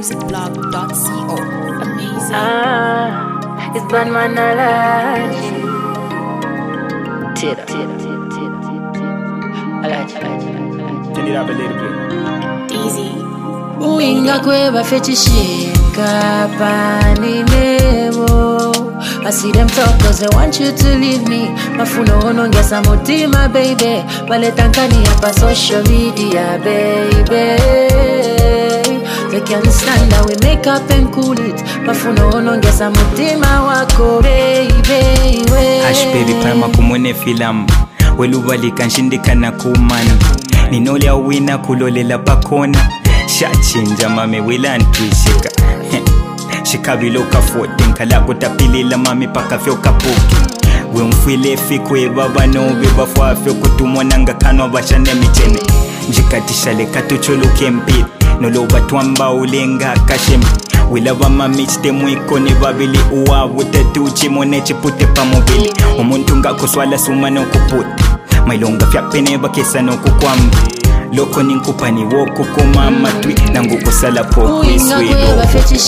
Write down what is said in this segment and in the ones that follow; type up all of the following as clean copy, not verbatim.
ZanMusicBlog.co. Amazing. It's Batman Alaji. Tira. Alaji. Turn it up a little bit. Easy. Uinga kweba fetishika pani nebo. I see them talk cause they want you to leave me. Mafuno onongesa mutima baby. Wale tankani hapa social media baby. They can't stand that we make up and cool it. Mafuno onongesa mutima wako baby. Ash baby prima kumone filamu welubalika nshindikana kumana ninolya wina kulolela pakona shachinja mame wilantwishika shikabiloka 14 nkalako tapilila mami paka fyo kapuki wemfwile fikwe baba nobe bafwafyo kutumwananga kanwa bashane michene njikatishale katucholuke mpili noloba twamba ulenga kashemi wilaba mamichite mwiko ni babili uwavu tetuchi mone chipute pamubili umuntu ngakoswala suma nokuputa mailonga fyapene bakesa nokukwamba loko ninkupani wokukoma matwi nangukusala pokwiswido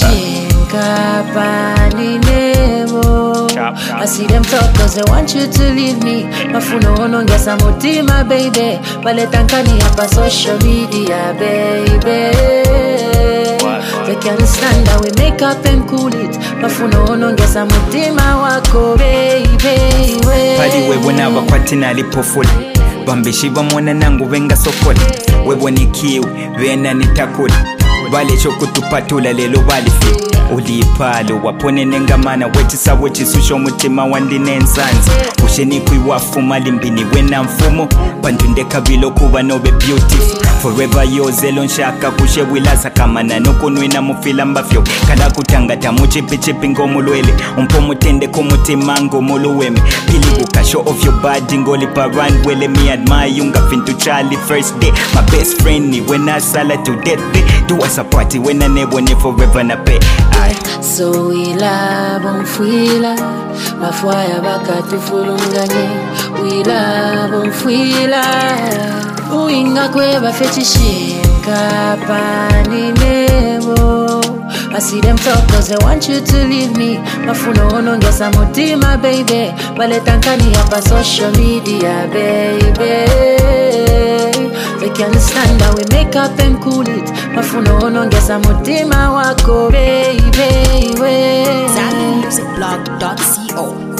pani nebo. I see them talk cause they want you to leave me. Mafuno onongesa mutima baby. Wale tankani hapa social media baby. They can't stand that we make up and cool it. Mafuno onongesa mutima wako baby. pali webona bakwati alipofula bambeshi bamona nangu benga sokola webonikiwe bena nitakula bale chokutupatula lelo balifi ulipalo wapone nengamana wetisa wechisusho mutima wandinensanzi ushenikwi wafuma limbini wena mfumo bandundeka bilo kuba nobe beautiful forever yours elonshaka kushe wilaza kamana nokunwina mufila mbafyo kala kutangata muchipichipi ngomulwele umpomutende kumutima ngomuluweme pili buka show of your body ngoliparan wele me admire yunga fintu Charlie first day my best friend ni when I sala to death day do us a party when I never forever na pay so wila bonfwila mafwaya bakatufulunganye wila bonfwila uinga kweba fetishika pani nebo. I see them talk cause they want you to leave me. Mafuno onongesa mutima baby. Wale tankani hapa social media baby. They can't stand that we make up and cool it. Mafuno onongesa mutima wako baby. ZanMusicBlog.co.